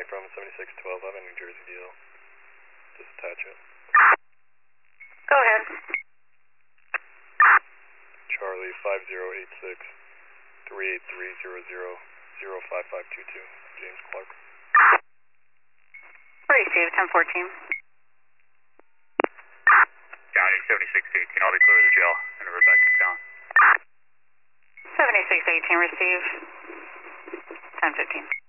from 7612. I'm in New Jersey DL. Just attach it. Go ahead. Charlie 5086 38300 James Clark. Receive 1014. County 7618, I'll declare the jail and revert back to town. 7618, receive 1015.